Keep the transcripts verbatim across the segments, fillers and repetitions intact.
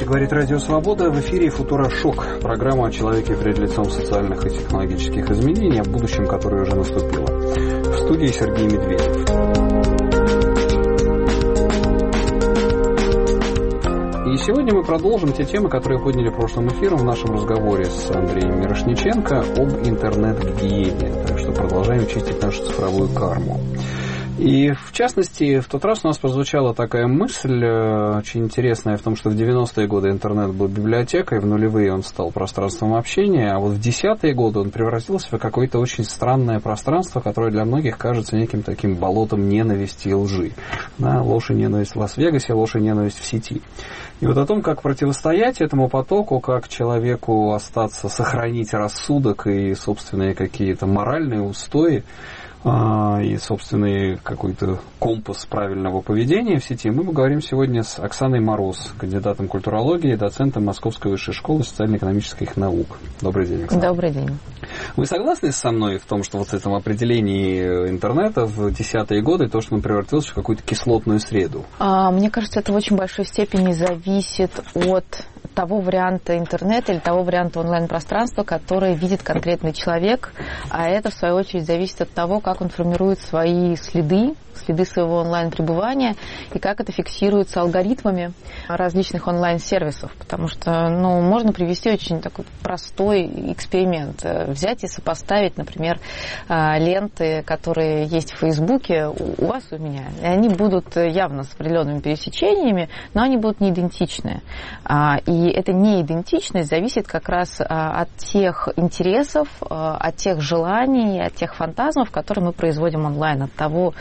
Говорит Радио Свобода. В эфире «Футурошок». Программа о человеке перед лицом социальных и технологических изменений, о будущем, которое уже наступило. В студии Сергей Медведев. И сегодня мы продолжим те темы, которые подняли прошлым эфиром в нашем разговоре с Андреем Мирошниченко об интернет-гигиене. Так что продолжаем чистить нашу цифровую карму. И, в частности, в тот раз у нас прозвучала такая мысль очень интересная в том, что в девяностые годы интернет был библиотекой, в нулевые он стал пространством общения, а вот в десятые годы он превратился в какое-то очень странное пространство, которое для многих кажется неким таким болотом ненависти и лжи. Да, ложь и ненависть в Лас-Вегасе, ложь и ненависть в сети. И вот о том, как противостоять этому потоку, как человеку остаться, сохранить рассудок и собственные какие-то моральные устои, и собственный какой-то компас правильного поведения в сети, мы поговорим сегодня с Оксаной Мороз, кандидатом культурологии, доцентом Московской высшей школы социально-экономических наук. Добрый день, Оксана. Добрый день. Вы согласны со мной в том, что вот в этом определении интернета в десятые годы то, что он превратился в какую-то кислотную среду? А, мне кажется, это в очень большой степени зависит от того варианта интернета или того варианта онлайн-пространства, который видит конкретный человек, а это, в свою очередь, зависит от того, как он формирует свои следы, следы своего онлайн-пребывания и как это фиксируется алгоритмами различных онлайн-сервисов. Потому что, ну, можно привести очень такой простой эксперимент. Взять и сопоставить, например, ленты, которые есть в Фейсбуке у вас и у меня. И они будут явно с определенными пересечениями, но они будут не идентичны. И эта неидентичность зависит как раз от тех интересов, от тех желаний, от тех фантазмов, которые мы производим онлайн, от того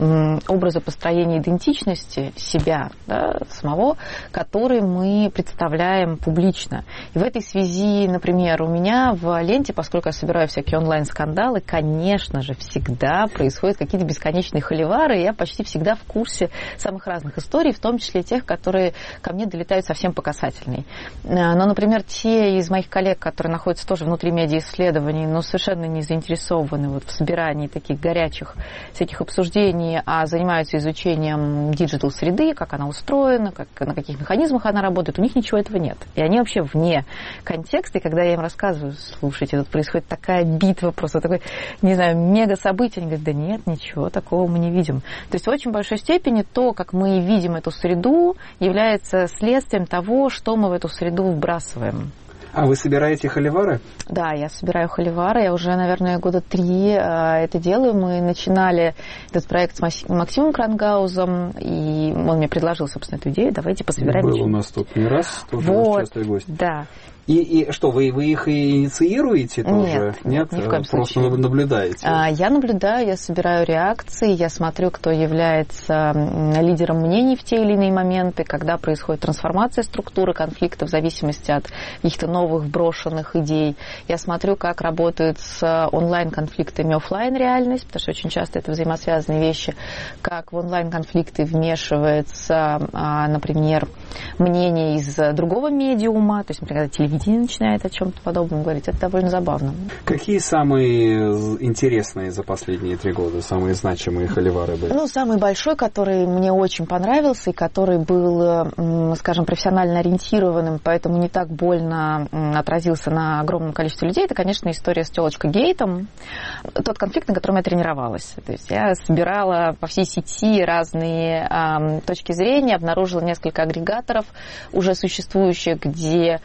образа построения идентичности себя, да, самого, который мы представляем публично. И в этой связи, например, у меня в ленте, поскольку я собираю всякие онлайн-скандалы, конечно же, всегда происходят какие-то бесконечные холивары, и я почти всегда в курсе самых разных историй, в том числе тех, которые ко мне долетают совсем по касательной. Но, например, те из моих коллег, которые находятся тоже внутри медиаисследований, но совершенно не заинтересованы вот в собирании таких горячих всяких обсуждений, а занимаются изучением диджитал-среды, как она устроена, как, на каких механизмах она работает, у них ничего этого нет. И они вообще вне контекста, и когда я им рассказываю, слушайте, тут происходит такая битва, просто такое, не знаю, мега-событие, они говорят, да нет, ничего такого мы не видим. То есть в очень большой степени то, как мы видим эту среду, является следствием того, что мы в эту среду вбрасываем. А вы собираете холивары? Да, я собираю холивары. Я уже, наверное, года три это делаю. Мы начинали этот проект с Максимом Крангаузом, и он мне предложил, собственно, эту идею. Давайте пособираем. Был у нас тут не раз, тоже вот, частый гость. Да. И, и что, вы, вы их и инициируете тоже? Нет, нет, ни в коем Просто случае. Наблюдаете? А, я наблюдаю, я собираю реакции, я смотрю, кто является лидером мнений в те или иные моменты, когда происходит трансформация структуры конфликта в зависимости от каких-то новых брошенных идей. Я смотрю, как работают с онлайн-конфликтами офлайн-реальность, потому что очень часто это взаимосвязанные вещи, как в онлайн-конфликты вмешивается, например, мнение из другого медиума, то есть, например, когда телевидение начинает о чем-то подобном говорить. Это довольно забавно. Какие самые интересные за последние три года, самые значимые холивары были? Ну, самый большой, который мне очень понравился и который был, скажем, профессионально ориентированным, поэтому не так больно отразился на огромном количестве людей, это, конечно, история с телочкой Гейтом. Тот конфликт, на котором я тренировалась. То есть я собирала по всей сети разные э, точки зрения, обнаружила несколько агрегаторов уже существующих, где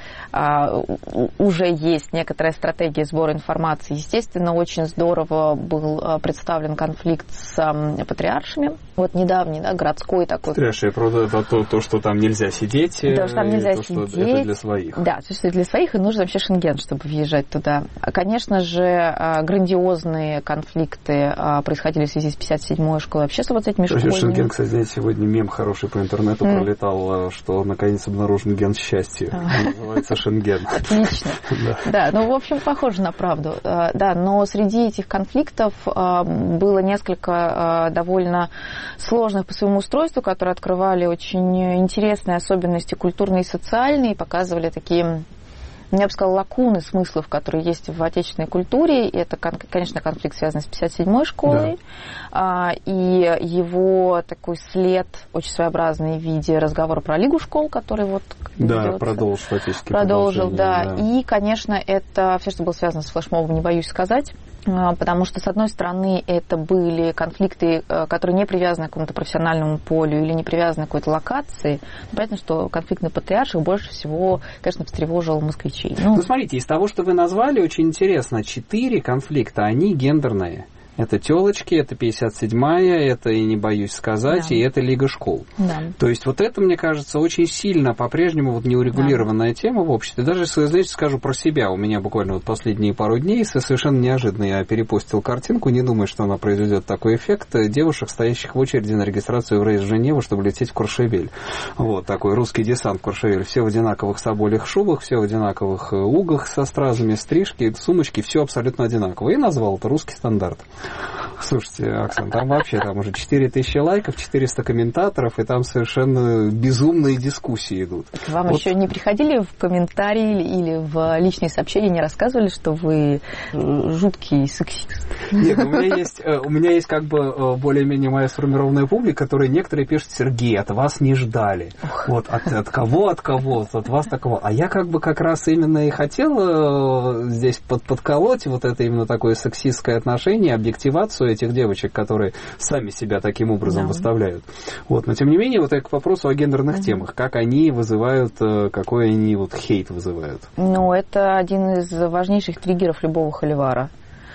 уже есть некоторая стратегия сбора информации. Естественно, очень здорово был представлен конфликт с патриаршами. Вот недавний, да, городской такой. Патриарши, это то, то, что там нельзя сидеть. Да, что там нельзя то, сидеть. Что это для своих. Да, то, что для своих, и нужен вообще шенген, чтобы въезжать туда. Конечно же, грандиозные конфликты происходили в связи с пятьдесят седьмой школой общества, вот с этими школьными. Шенген, кстати, знаете, сегодня мем хороший по интернету mm. пролетал, что наконец обнаружен ген счастья. Он называется шенген. Отлично. да. да, ну, в общем, похоже на правду. Да, но среди этих конфликтов было несколько довольно сложных по своему устройству, которые открывали очень интересные особенности культурные и социальные, показывали такие я бы сказала, лакуны смыслов, которые есть в отечественной культуре. Это, конечно, конфликт, связанный с пятьдесят седьмой школой, да. И его такой след очень своеобразный в виде разговора про Лигу школ, который вот... Да, продолжил фактически. Продолжил, да. да. И, конечно, это все, что было связано с флешмобом, не боюсь сказать. Потому что, с одной стороны, это были конфликты, которые не привязаны к какому-то профессиональному полю или не привязаны к какой-то локации. Понятно, что конфликт на Патриарших больше всего, конечно, встревожил москвичей. Ну, ну, смотрите, из того, что вы назвали, очень интересно, четыре конфликта, они гендерные. Это «Тёлочки», это пятьдесят седьмая, это «И не боюсь сказать», да. И это «Лига школ». Да. То есть вот это, мне кажется, очень сильно по-прежнему вот неурегулированная да. тема в обществе. Даже, если, знаете, скажу про себя, у меня буквально вот последние пару дней совершенно неожиданно я перепостил картинку, не думаю, что она произведет такой эффект, девушек, стоящих в очереди на регистрацию в рейс в Женеву, чтобы лететь в Куршевель. Вот такой русский десант в Куршевель. Все в одинаковых соболях шубах, все в одинаковых угах со стразами, стрижки, сумочки, все абсолютно одинаково. И назвал это «Русский стандарт». Слушайте, Оксана, там вообще там уже четыре тысячи лайков, четыреста комментаторов, и там совершенно безумные дискуссии идут. Вам вот. Еще не приходили в комментарии или в личные сообщения, не рассказывали, что вы жуткий сексист? Нет, у меня есть, у меня есть как бы более-менее моя сформированная публика, которые некоторые пишут: Сергей, от вас не ждали. Ух. Вот от, от кого, от кого, от вас такого. А я как бы как раз именно и хотел здесь под, подколоть вот это именно такое сексистское отношение, объективацию этих девочек, которые сами себя таким образом да. выставляют. Вот. Но, тем не менее, вот это к вопросу о гендерных uh-huh. темах. Как они вызывают, какой они вот хейт вызывают? Ну, это один из важнейших триггеров любого холивара.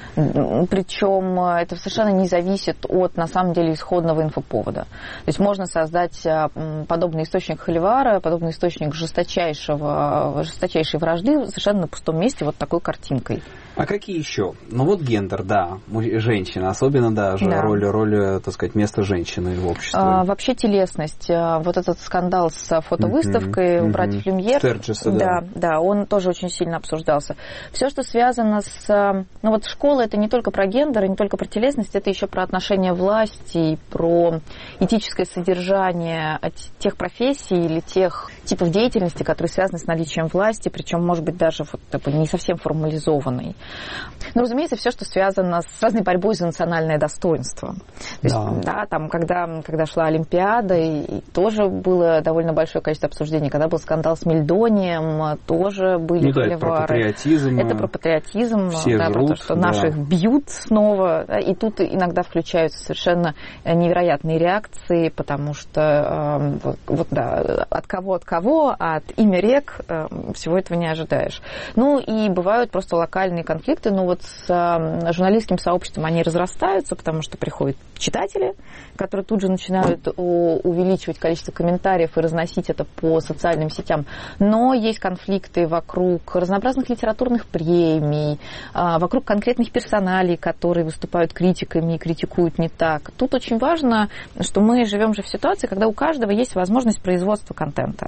Причем это совершенно не зависит от, на самом деле, исходного инфоповода. То есть можно создать подобный источник холивара, подобный источник жесточайшего, жесточайшей вражды совершенно на пустом месте вот такой картинкой. А какие еще? Ну вот гендер, да, женщина, особенно даже да. роль, роль, так сказать, место женщины в обществе. А, вообще телесность. Вот этот скандал с фотовыставкой mm-hmm. у братьев Люмьер, Стерджеса, да, да. да, он тоже очень сильно обсуждался. Все, что связано с... Ну вот школа, это не только про гендер, не только про телесность, это еще про отношения власти, про этическое содержание тех профессий или тех типов деятельности, которые связаны с наличием власти, причем, может быть, даже вот, такой не совсем формализованной. Ну, разумеется, все, что связано с разной борьбой за национальное достоинство. То есть, да. да, там, когда, когда шла Олимпиада, и, и тоже было довольно большое количество обсуждений. Когда был скандал с Мельдонием, тоже были ну, да, это про патриотизм. Это про патриотизм, все да, жрут, про то, что да. наших бьют снова. Да, и тут иногда включаются совершенно невероятные реакции, потому что э, вот, вот, да, от кого от кого, а от имя рек э, всего этого не ожидаешь. Ну, и бывают просто локальные конфликты, но вот с э, журналистским сообществом они разрастаются, потому что приходят читатели, которые тут же начинают у, увеличивать количество комментариев и разносить это по социальным сетям. Но есть конфликты вокруг разнообразных литературных премий, э, вокруг конкретных персоналей, которые выступают критиками и критикуют не так. Тут очень важно, что мы живем же в ситуации, когда у каждого есть возможность производства контента.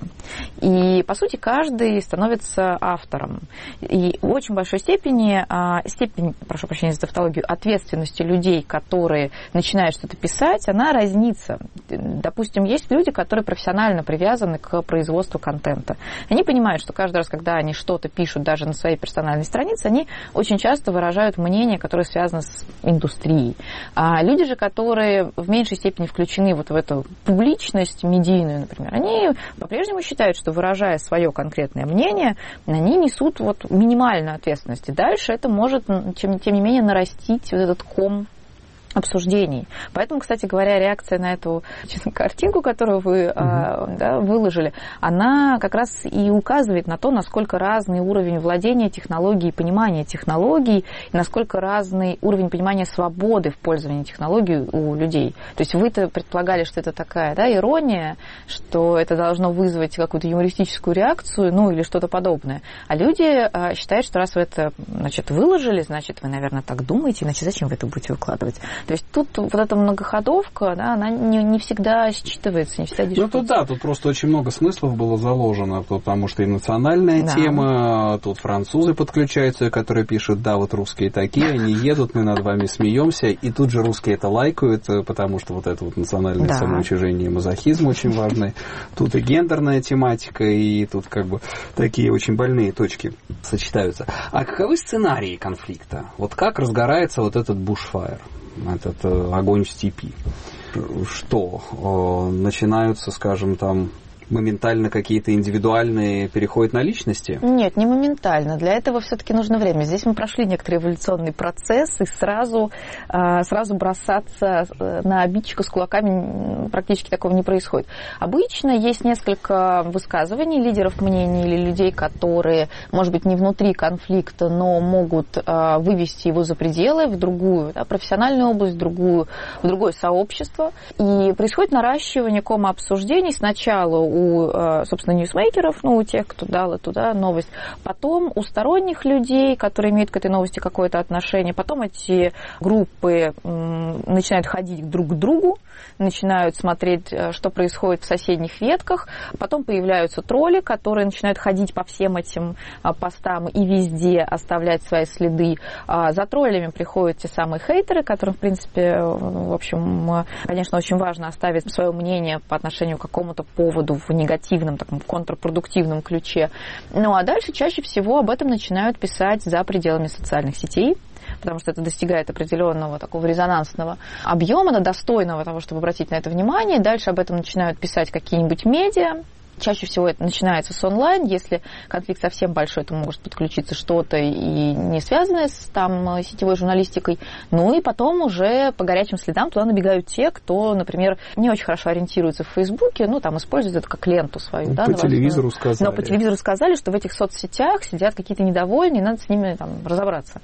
И, по сути, каждый становится автором. И в очень большой степени, степень, прошу прощения за тавтологию, ответственности людей, которые начинают что-то писать, она разнится. Допустим, есть люди, которые профессионально привязаны к производству контента. Они понимают, что каждый раз, когда они что-то пишут даже на своей персональной странице, они очень часто выражают мнение, которое связано с индустрией. А люди же, которые в меньшей степени включены вот в эту публичность медийную, например, они по-прежнему считают, что, выражая свое конкретное мнение, они несут вот минимальную ответственность. И дальше это может, тем, тем не менее, нарастить вот этот ком обсуждений. Поэтому, кстати говоря, реакция на эту картинку, которую вы угу. а, да, выложили, она как раз и указывает на то, насколько разный уровень владения технологией и понимания технологий, и насколько разный уровень понимания свободы в пользовании технологией у людей. То есть вы-то предполагали, что это такая да, ирония, что это должно вызвать какую-то юмористическую реакцию, ну или что-то подобное. А люди а, считают, что раз вы это значит, выложили, значит, вы, наверное, так думаете, иначе зачем вы это будете выкладывать? То есть тут вот эта многоходовка, да, она не, не всегда считывается, не всегда дешевле. Ну, тут да, тут просто очень много смыслов было заложено, потому что и национальная да. тема, тут французы подключаются, которые пишут, да, вот русские такие, они едут, мы над вами смеемся, и тут же русские это лайкают, потому что вот это вот национальное да. самоуничижение и мазохизм очень важны. Тут и гендерная тематика, и тут как бы такие очень больные точки сочетаются. А каковы сценарии конфликта? Вот как разгорается вот этот бушфайр, этот огонь в степи? Что? Начинаются, скажем, там моментально какие-то индивидуальные переходят на личности? Нет, не моментально. Для этого все-таки нужно время. Здесь мы прошли некоторый эволюционный процесс, и сразу, сразу бросаться на обидчика с кулаками практически такого не происходит. Обычно есть несколько высказываний лидеров мнений или людей, которые, может быть, не внутри конфликта, но могут вывести его за пределы в другую да, профессиональную область, в, другую, в другое сообщество. И происходит наращивание кома обсуждений сначала у у, собственно, ньюсмейкеров, ну, у тех, кто дал туда новость, потом у сторонних людей, которые имеют к этой новости какое-то отношение, потом эти группы начинают ходить друг к другу, начинают смотреть, что происходит в соседних ветках, потом появляются тролли, которые начинают ходить по всем этим постам и везде оставлять свои следы. За троллями приходят те самые хейтеры, которым, в принципе, в общем, конечно, очень важно оставить свое мнение по отношению к какому-то поводу в негативном, таком контрпродуктивном ключе. Ну а дальше чаще всего об этом начинают писать за пределами социальных сетей, потому что это достигает определенного такого резонансного объема, достойного того, чтобы обратить на это внимание. Дальше об этом начинают писать какие-нибудь медиа. Чаще всего это начинается с онлайн. Если конфликт совсем большой, то может подключиться что-то и не связанное с там, сетевой журналистикой. Ну и потом уже по горячим следам туда набегают те, кто, например, не очень хорошо ориентируется в Фейсбуке, ну там используют это как ленту свою. По да, телевизору сказали. Но по телевизору сказали, что в этих соцсетях сидят какие-то недовольные, надо с ними там разобраться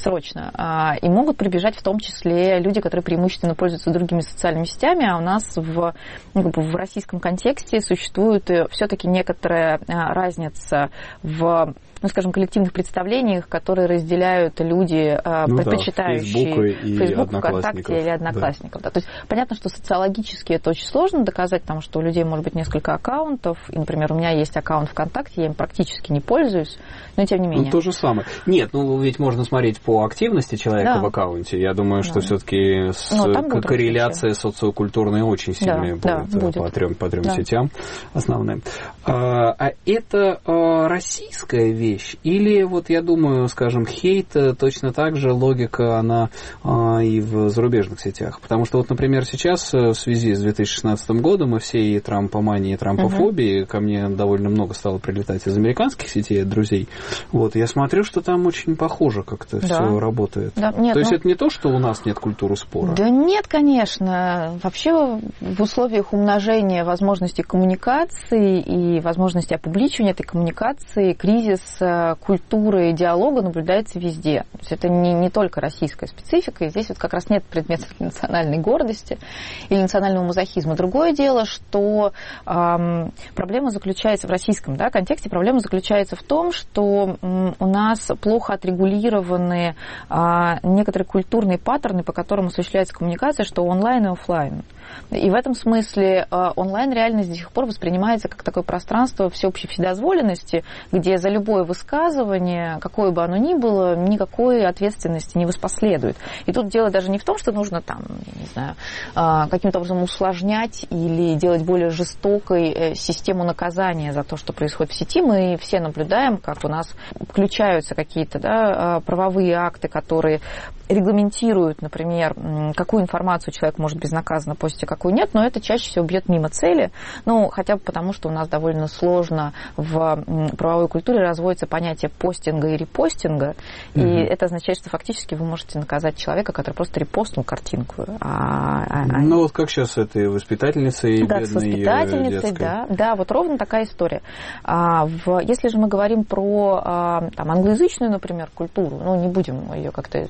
срочно. И могут прибежать в том числе люди, которые преимущественно пользуются другими социальными сетями, а у нас в, ну, как бы в российском контексте существует все-таки некоторая разница в, ну, скажем, коллективных представлениях, которые разделяют люди, ну, предпочитающие да, Facebook, ВКонтакте или Одноклассников. Да. Да. То есть понятно, что социологически это очень сложно доказать, потому что у людей может быть несколько аккаунтов. И, например, у меня есть аккаунт ВКонтакте, я им практически не пользуюсь, но тем не менее. Ну, то же самое. Нет, ну ведь можно смотреть по активности человека да. в аккаунте. Я думаю, что да. все-таки с... ну, корреляция социокультурная очень сильная да, будет, да, будет по трем, по трем да. сетям основным. А, а это а, российская вещь? Или вот я думаю, скажем, хейт точно так же логика, она а, и в зарубежных сетях. Потому что вот, например, сейчас в связи с две тысячи шестнадцатым годом и всей трампоманией и трампофобией, uh-huh. ко мне довольно много стало прилетать из американских сетей от друзей. Вот, я смотрю, что там очень похоже как-то да. все работает. Да. Нет, то есть ну... это не то, что у нас нет культуры спора? Да нет, конечно. Вообще в условиях умножения возможностей коммуникации и возможности опубличивания этой коммуникации кризис культуры и диалога наблюдается везде. То есть это не, не только российская специфика, и здесь вот как раз нет предметов национальной гордости или национального мазохизма. Другое дело, что эм, проблема заключается в российском да, контексте, проблема заключается в том, что м, у нас плохо отрегулированы э, некоторые культурные паттерны, по которым осуществляется коммуникация, что онлайн и офлайн. И в этом смысле онлайн-реальность до сих пор воспринимается как такое пространство всеобщей вседозволенности, где за любое высказывание, какое бы оно ни было, никакой ответственности не воспоследует. И тут дело даже не в том, что нужно там, я не знаю, каким-то образом усложнять или делать более жестокой систему наказания за то, что происходит в сети. Мы все наблюдаем, как у нас включаются какие-то да, правовые акты, которые регламентируют, например, какую информацию человек может безнаказанно постить, а какую нет, но это чаще всего бьет мимо цели, ну, хотя бы потому, что у нас довольно сложно в правовой культуре разводится понятие постинга и репостинга, mm-hmm. и это означает, что фактически вы можете наказать человека, который просто репостнул картинку. А, а, ну, вот как сейчас с этой воспитательницей да, бедной с воспитательницей, детской. да, да, вот ровно такая история. А, в, если же мы говорим про а, там, англоязычную, например, культуру, ну, не будем ее как-то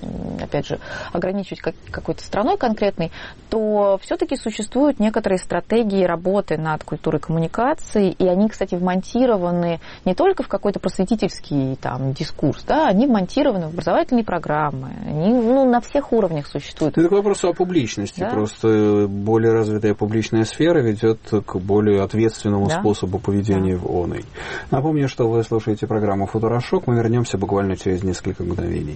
опять же, ограничивать как, какой-то страной конкретной, то все-таки существуют некоторые стратегии работы над культурой коммуникации, и они, кстати, вмонтированы не только в какой-то просветительский там, дискурс, да, они вмонтированы в образовательные программы, они ну, на всех уровнях существуют. Это к вопросу о публичности. Да? Просто более развитая публичная сфера ведет к более ответственному да? способу поведения да. в оной. Напомню, что вы слушаете программу «Футурошок». Мы вернемся буквально через несколько мгновений.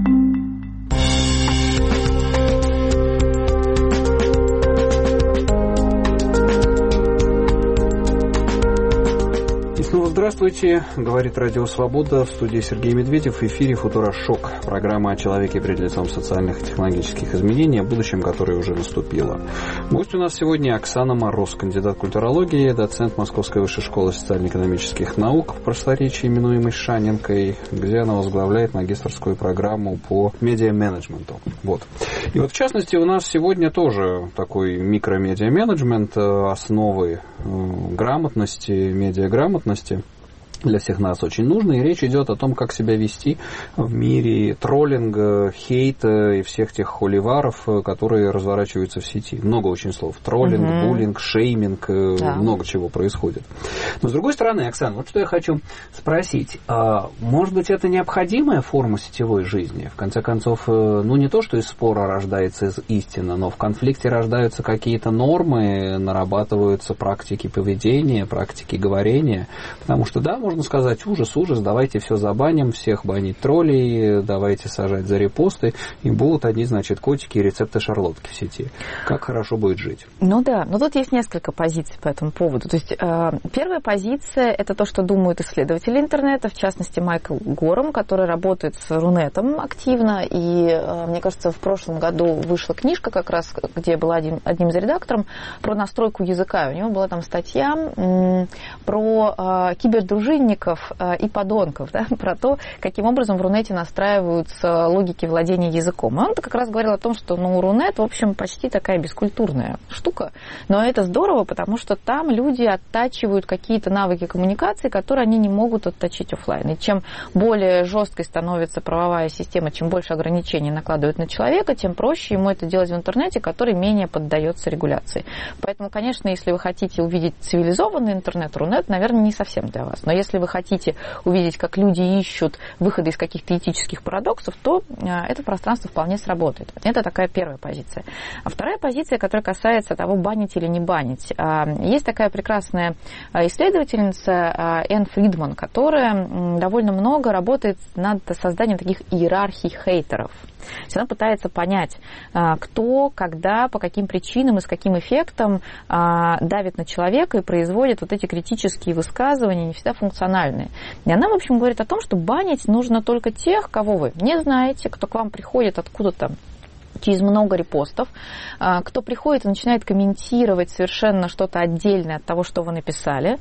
Снова здравствуйте, говорит Радио Свобода, в студии Сергей Медведев, в эфире «Футурошок», программа о человеке перед лицом социальных и технологических изменений, о будущем, которое уже наступило. Гость у нас сегодня Оксана Мороз, кандидат культурологии, доцент Московской высшей школы социально-экономических наук, в просторечии именуемой Шаненкой, где она возглавляет магистерскую программу по медиа-менеджменту. Вот. И вот в частности у нас сегодня тоже такой микро-медиа-менеджмент, основы грамотности, медиаграмотности для всех нас очень нужно, и речь идет о том, как себя вести в мире троллинга, хейта и всех тех холиваров, которые разворачиваются в сети. Много очень слов. Троллинг, угу. буллинг, шейминг, да. много чего происходит. Но с другой стороны, Оксана, вот что я хочу спросить. А, может быть, это необходимая форма сетевой жизни? В конце концов, ну не то, что из спора рождается из истины, но в конфликте рождаются какие-то нормы, нарабатываются практики поведения, практики говорения. Потому что, да, можно сказать, ужас, ужас, давайте все забаним, всех банить троллей, давайте сажать за репосты, и будут одни, значит, котики и рецепты шарлотки в сети. Как хорошо будет жить. Ну да, но тут есть несколько позиций по этому поводу. То есть э, первая позиция – это то, что думают исследователи интернета, в частности, Майкл Гором, который работает с Рунетом активно, и, э, мне кажется, в прошлом году вышла книжка как раз, где была один, одним из редакторов, про настройку языка. У него была там статья м, про э, кибердружинников и подонков, да, про то, каким образом в Рунете настраиваются логики владения языком. И он как раз говорил о том, что ну, Рунет, в общем, почти такая бескультурная штука, но это здорово, потому что там люди оттачивают какие-то навыки коммуникации, которые они не могут отточить офлайн. И чем более жесткой становится правовая система, чем больше ограничений накладывают на человека, тем проще ему это делать в интернете, который менее поддается регуляции. Поэтому, конечно, если вы хотите увидеть цивилизованный интернет, Рунет, наверное, не совсем для вас. Но если вы хотите увидеть, как люди ищут выходы из каких-то этических парадоксов, то это пространство вполне сработает. Это такая первая позиция. А вторая позиция, которая касается того, банить или не банить. Есть такая прекрасная исследовательница Энн Фридман, которая довольно много работает над созданием таких иерархий хейтеров. То есть она пытается понять, кто, когда, по каким причинам и с каким эффектом давит на человека и производит вот эти критические высказывания, не всегда функциональные. И она, в общем, говорит о том, что банить нужно только тех, кого вы не знаете, кто к вам приходит откуда-то через много репостов, кто приходит и начинает комментировать совершенно что-то отдельное от того, что вы написали,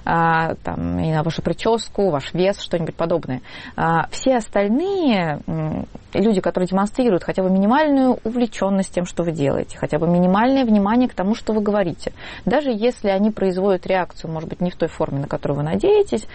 там, и на вашу прическу, ваш вес, что-нибудь подобное. Все остальные люди, которые демонстрируют хотя бы минимальную увлеченность тем, что вы делаете, хотя бы минимальное внимание к тому, что вы говорите, даже если они производят реакцию, может быть, не в той форме, на которую вы надеетесь,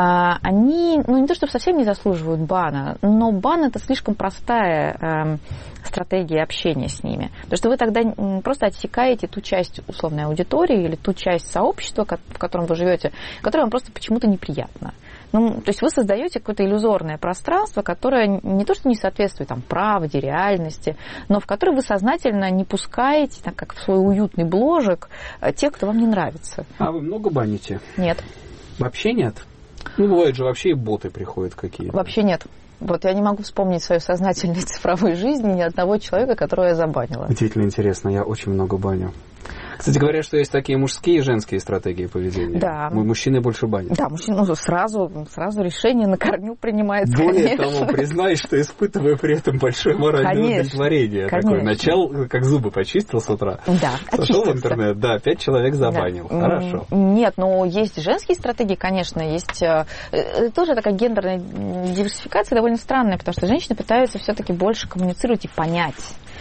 они, ну, не то чтобы совсем не заслуживают бана, но бан – это слишком простая стратегии общения с ними. Потому что вы тогда просто отсекаете ту часть условной аудитории или ту часть сообщества, в котором вы живете, которое вам просто почему-то неприятно. Ну, то есть вы создаете какое-то иллюзорное пространство, которое не то что не соответствует там, правде, реальности, но в которое вы сознательно не пускаете, так как в свой уютный бложек, тех, кто вам не нравится. А вы много баните? Нет. Вообще нет? Ну, бывает же, вообще и боты приходят какие-то. Вообще нет. Вот я не могу вспомнить в своей сознательной цифровой жизни ни одного человека, которого я забанила. Удивительно интересно, я очень много баню. Кстати, говорят, что есть такие мужские и женские стратегии поведения. Да. Мужчины больше банят. Да, мужчина ну, сразу, сразу решение на корню принимается. Более конечно. того, признаюсь, что испытываю при этом большое моральное конечно. удовлетворение. Конечно. Такое начал, как зубы почистил с утра. Да, Зашел в интернет, да, пять человек забанил. Да. Хорошо. Нет, но есть женские стратегии, конечно, есть тоже такая гендерная диверсификация довольно странная, потому что женщины пытаются все-таки больше коммуницировать и понять.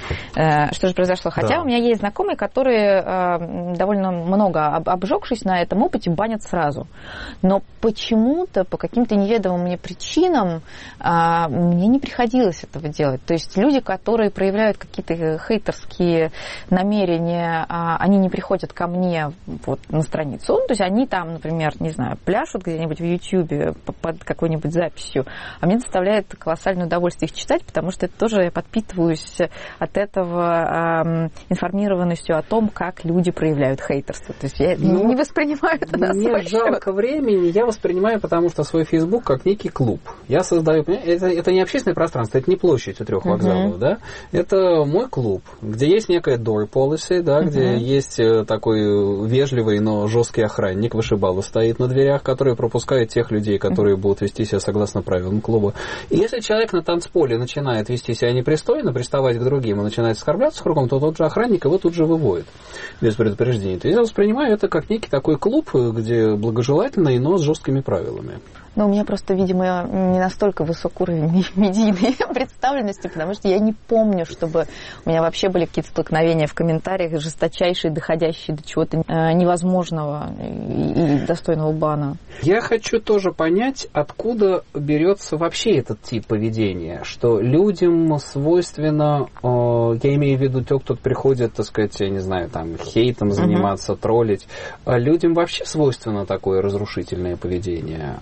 Э, что же произошло? Хотя да. у меня есть знакомые, которые э, довольно много об, обжегшись на этом опыте, банят сразу. Но почему-то, по каким-то неведомым мне причинам, э, мне не приходилось этого делать. То есть люди, которые проявляют какие-то хейтерские намерения, э, они не приходят ко мне вот, на страницу. То есть они там, например, не знаю, пляшут где-нибудь в Ютьюбе под какой-нибудь записью, а мне доставляет колоссальное удовольствие их читать, потому что это тоже я подпитываюсь от этого э, информированностью о том, как люди проявляют хейтерство. То есть я ну, не воспринимаю это на свой Мне жалко счет. времени, я воспринимаю, потому что свой Facebook как некий клуб. Я создаю... Это, это не общественное пространство, это не площадь у трех uh-huh. вокзалов, да? Это мой клуб, где есть некая door policy, да, uh-huh. где есть такой вежливый, но жесткий охранник, вышибала стоит на дверях, который пропускает тех людей, которые uh-huh. будут вести себя согласно правилам клуба. И если человек на танцполе начинает вести себя непристойно, приставать к другим и начинает оскорбляться кругом, то тот же охранник его тут же выводит без предупреждения. То есть я воспринимаю это как некий такой клуб, где благожелательно, но с жесткими правилами. Но у меня просто, видимо, не настолько высок уровень медийной представленности, потому что я не помню, чтобы у меня вообще были какие-то столкновения в комментариях, жесточайшие, доходящие до чего-то невозможного и достойного бана. Я хочу тоже понять, откуда берется вообще этот тип поведения, что людям свойственно, я имею в виду тех, кто приходит, так сказать, я не знаю, там, хейтом заниматься, uh-huh. троллить, людям вообще свойственно такое разрушительное поведение.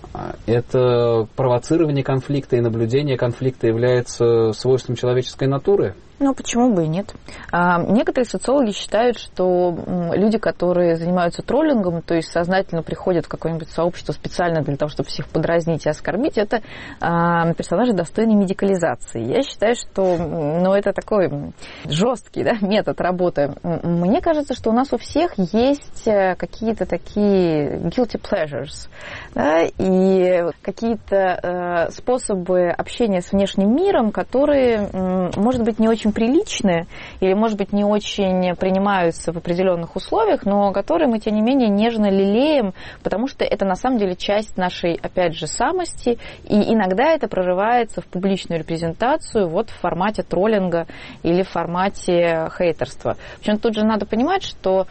Это провоцирование конфликта и наблюдение конфликта является свойством человеческой натуры? Ну, почему бы и нет. А, некоторые социологи считают, что люди, которые занимаются троллингом, то есть сознательно приходят в какое-нибудь сообщество специально для того, чтобы всех подразнить и оскорбить, это а, персонажи, достойные медикализации. Я считаю, что ну, это такой жесткий, да, метод работы. Мне кажется, что у нас у всех есть какие-то такие guilty pleasures, да, и какие-то э, способы общения с внешним миром, которые, м, может быть, не очень приличные или, может быть, не очень принимаются в определенных условиях, но которые мы, тем не менее, нежно лелеем, потому что это, на самом деле, часть нашей, опять же, самости, и иногда это прорывается в публичную репрезентацию вот в формате троллинга или в формате хейтерства. Причем тут же надо понимать, что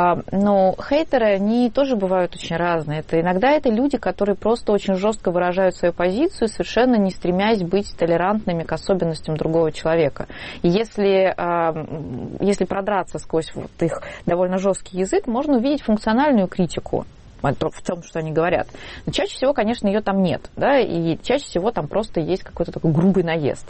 ну, хейтеры, они тоже бывают очень разные. Это, иногда это люди, которые просто очень жестко выражают свою позицию, совершенно не стремясь быть толерантными к особенностям другого человека. И если, если продраться сквозь вот их довольно жесткий язык, можно увидеть функциональную критику в том, что они говорят. Но чаще всего, конечно, ее там нет, да, и чаще всего там просто есть какой-то такой грубый наезд.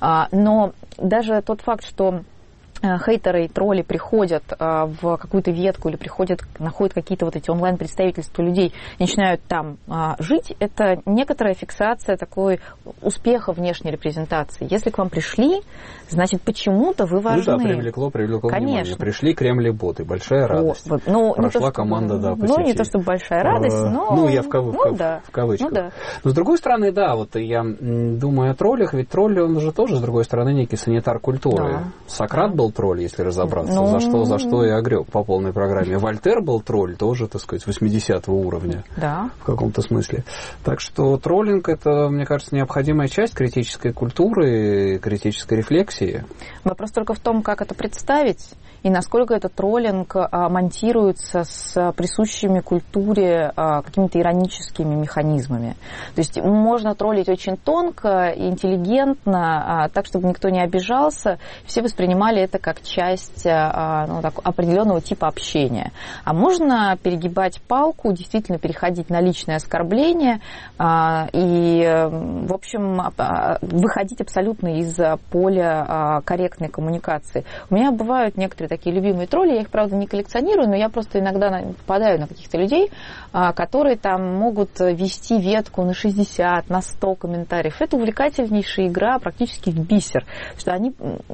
Но даже тот факт, что хейтеры и тролли приходят в какую-то ветку или приходят, находят какие-то вот эти онлайн-представительства людей и начинают там жить, это некоторая фиксация такой успеха внешней репрезентации. Если к вам пришли, значит, почему-то вы важны. Ну да, привлекло, привлекло внимание. Пришли Кремли-боты, большая радость. Вот, ну, прошла то, команда, да, посетить. Ну, не то, чтобы большая радость, но... Ну, я в, кав... ну, в, да. в кавычках. Ну, да. Но, с другой стороны, да, вот я думаю о троллях, ведь тролль, он же тоже, с другой стороны, некий санитар культуры. Да. Сократ да. был тролль, если разобраться, ну... за что, за что и огреб по полной программе. Вольтер был тролль, тоже, так сказать, восьмидесятого уровня. Да. В каком-то смысле. Так что троллинг — это, мне кажется, необходимая часть критической культуры, критической рефлексии. Вопрос только в том, как это представить и насколько этот троллинг а, монтируется с присущими культуре а, какими-то ироническими механизмами. То есть можно троллить очень тонко и интеллигентно, а, так, чтобы никто не обижался. Все воспринимали это как часть а, ну, так, определенного типа общения. А можно перегибать палку, действительно переходить на личное оскорбление а, и, в общем, а, выходить абсолютно из поля а, корректной коммуникации. У меня бывают некоторые такие любимые тролли, я их, правда, не коллекционирую, но я просто иногда попадаю на каких-то людей, которые там могут вести ветку на шестьдесят, на сто комментариев. Это увлекательнейшая игра практически в бисер, что они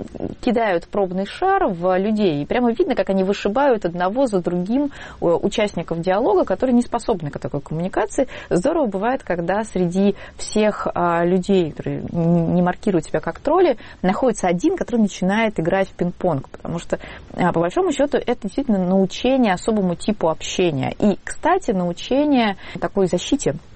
кидают пробный шар в людей, и прямо видно, как они вышибают одного за другим участников диалога, которые не способны к такой коммуникации. Здорово бывает, когда среди всех людей, которые не маркируют себя как тролли, находится один, который начинает играть в пинг-понг, потому что, по большому счету, это действительно научение особому типу общения. И, кстати, научение такой защите.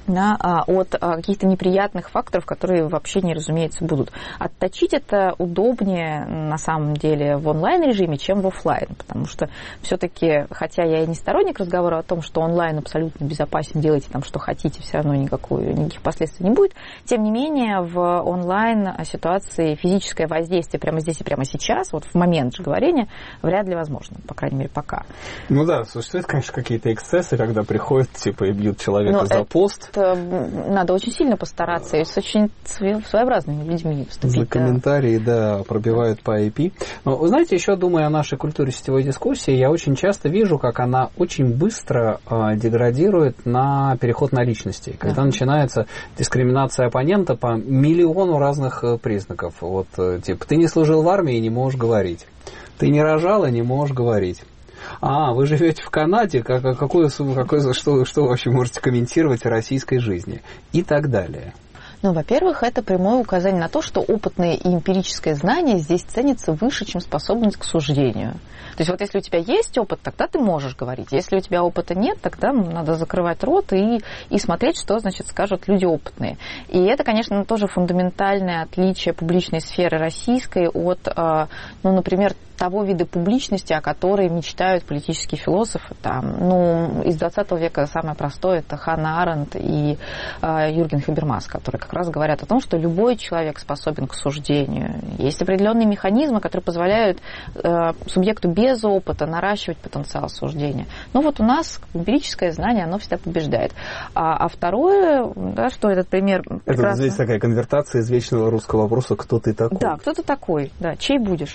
Да, от каких-то неприятных факторов, которые в общении, разумеется, будут. Отточить это удобнее, на самом деле, в онлайн-режиме, чем в офлайн, потому что все-таки, хотя я и не сторонник разговора о том, что онлайн абсолютно безопасен, делайте там, что хотите, все равно никакой, никаких последствий не будет, тем не менее, в онлайн-ситуации физическое воздействие прямо здесь и прямо сейчас, вот в момент же говорения, вряд ли возможно, по крайней мере, пока. Ну да, существуют, конечно, какие-то эксцессы, когда приходят, типа, и бьют человека Но за это... пост. Надо очень сильно постараться, и с очень своеобразными людьми вступить. За комментарии, да, да пробивают по ай пи. Но, вы знаете, еще думая о нашей культуре сетевой дискуссии, я очень часто вижу, как она очень быстро э, деградирует на переход на личности. Когда да. начинается дискриминация оппонента по миллиону разных э, признаков. Вот, э, типа, ты не служил в армии, не можешь говорить. Ты не рожала, не можешь говорить. А, вы живете в Канаде, как, какое, какое, что, что вообще можете комментировать о российской жизни? И так далее. Ну, во-первых, это прямое указание на то, что опытное и эмпирическое знание здесь ценится выше, чем способность к суждению. То есть вот если у тебя есть опыт, тогда ты можешь говорить. Если у тебя опыта нет, тогда надо закрывать рот и, и смотреть, что, значит, скажут люди опытные. И это, конечно, тоже фундаментальное отличие публичной сферы российской от, ну, например, того вида публичности, о которой мечтают политические философы. Там, ну, из двадцатого века самое простое – это Ханна Аренд и э, Юрген Хабермас, которые как раз говорят о том, что любой человек способен к суждению. Есть определенные механизмы, которые позволяют э, субъекту без опыта наращивать потенциал суждения. Но вот у нас эмпирическое знание, оно всегда побеждает. А, а второе, да, что этот пример... Это прекрасно... здесь такая конвертация из вечного русского вопроса «Кто ты такой?». Да, кто ты такой, да, чей будешь.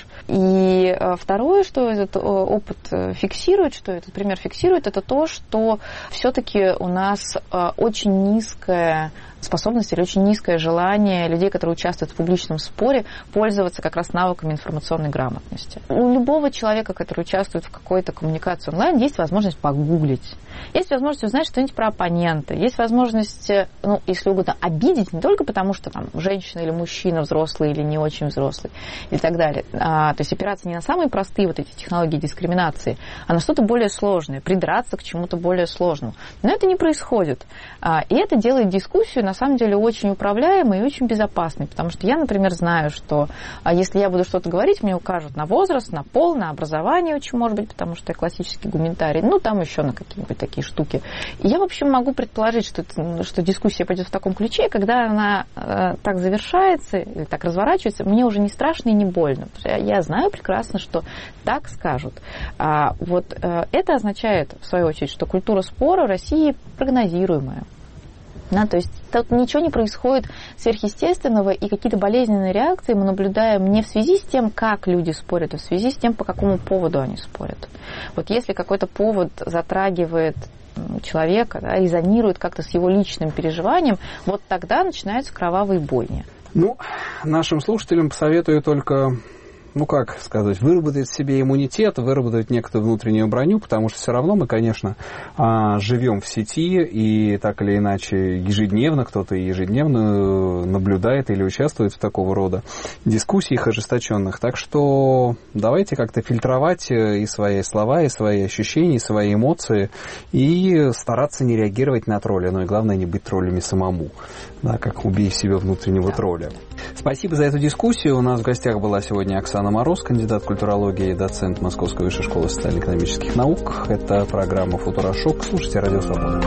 И второе, что этот опыт фиксирует, что этот пример фиксирует, это то, что все-таки у нас очень низкая способность или очень низкое желание людей, которые участвуют в публичном споре, пользоваться как раз навыками информационной грамотности. У любого человека, который участвует в какой-то коммуникации онлайн, есть возможность погуглить, есть возможность узнать что-нибудь про оппонента, есть возможность, ну, если угодно, обидеть не только потому, что там женщина или мужчина взрослый или не очень взрослый и так далее. А, то есть опираться не на самые простые вот эти технологии дискриминации, а на что-то более сложное, придраться к чему-то более сложному. Но это не происходит. А, и это делает дискуссию на самом деле очень управляемой и очень безопасной, потому что я, например, знаю, что если я буду что-то говорить, мне укажут на возраст, на пол, на образование очень может быть, потому что я классический гуманитарий, ну, там еще на какие-нибудь такие штуки. И я, в общем, могу предположить, что, это, что дискуссия пойдет в таком ключе, когда она э, так завершается или так разворачивается, мне уже не страшно и не больно. Я, я знаю прекрасно, что так скажут. А вот э, это означает, в свою очередь, что культура спора в России прогнозируемая. Да, то есть тут ничего не происходит сверхъестественного, и какие-то болезненные реакции мы наблюдаем не в связи с тем, как люди спорят, а в связи с тем, по какому поводу они спорят. Вот если какой-то повод затрагивает человека, да, резонирует как-то с его личным переживанием, вот тогда начинаются кровавые бойни. Ну, нашим слушателям посоветую только... ну, как сказать, выработать себе иммунитет, выработать некоторую внутреннюю броню, потому что все равно мы, конечно, живем в сети, и так или иначе ежедневно, кто-то ежедневно наблюдает или участвует в такого рода дискуссиях ожесточенных. Так что давайте как-то фильтровать и свои слова, и свои ощущения, и свои эмоции, и стараться не реагировать на тролля, но и главное не быть троллями самому, да, как убей себе внутреннего тролля. Спасибо за эту дискуссию. У нас в гостях была сегодня Оксана Мороз, кандидат культурологии, доцент Московской высшей школы социально-экономических наук. Это программа «Футурошок». Слушайте «Радио Свобода».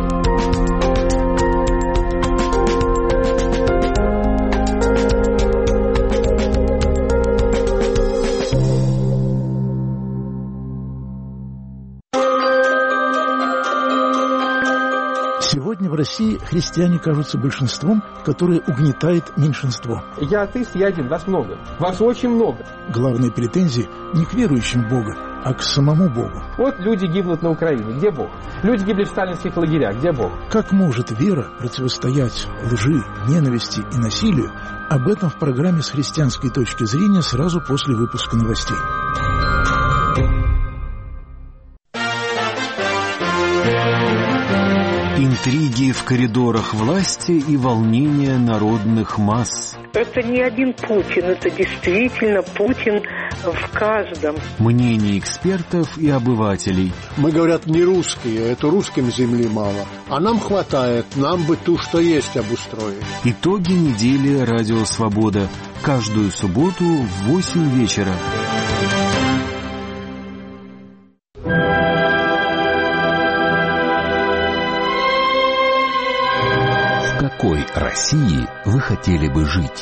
Сегодня в России христиане кажутся большинством, которое угнетает меньшинство. Я атеист, я один, вас много. Вас очень много. Главные претензии не к верующим в Бога, а к самому Богу. Вот люди гибнут на Украине. Где Бог? Люди гибли в сталинских лагерях. Где Бог? Как может вера противостоять лжи, ненависти и насилию? Об этом в программе «С христианской точки зрения» сразу после выпуска новостей. Интриги в коридорах власти и волнения народных масс. Это не один Путин, это действительно Путин в каждом. Мнения экспертов и обывателей. Мы, говорят, не русские, это русским земли мало. А нам хватает, нам бы ту, что есть, обустроили. Итоги недели «Радио Свобода». Каждую субботу в восемь вечера. В какой России вы хотели бы жить?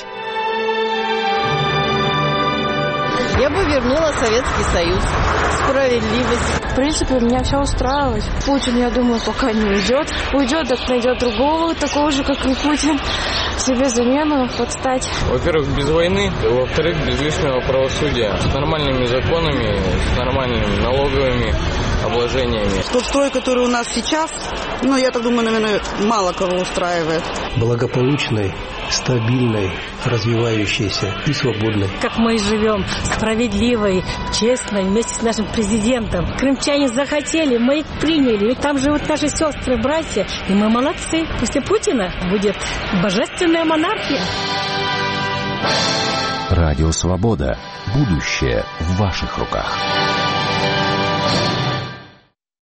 Я бы вернула Советский Союз. Справедливость. В принципе, меня все устраивает. Путин, я думаю, пока не уйдет. Уйдет, так найдет другого, такого же, как и Путин. Себе замену подстать. Во-первых, без войны. Во-вторых, без лишнего правосудия. С нормальными законами, с нормальными налоговыми обложениями. Тот строй, который у нас сейчас, ну, я так думаю, наверное, мало кого устраивает. Благополучной, стабильной, развивающейся и свободной. Как мы живем, справедливой, честной, вместе с нашим президентом. Крымчане захотели, мы их приняли. Ведь там живут наши сестры, братья, и мы молодцы. После Путина будет божественная монархия. Радио Свобода. Будущее в ваших руках.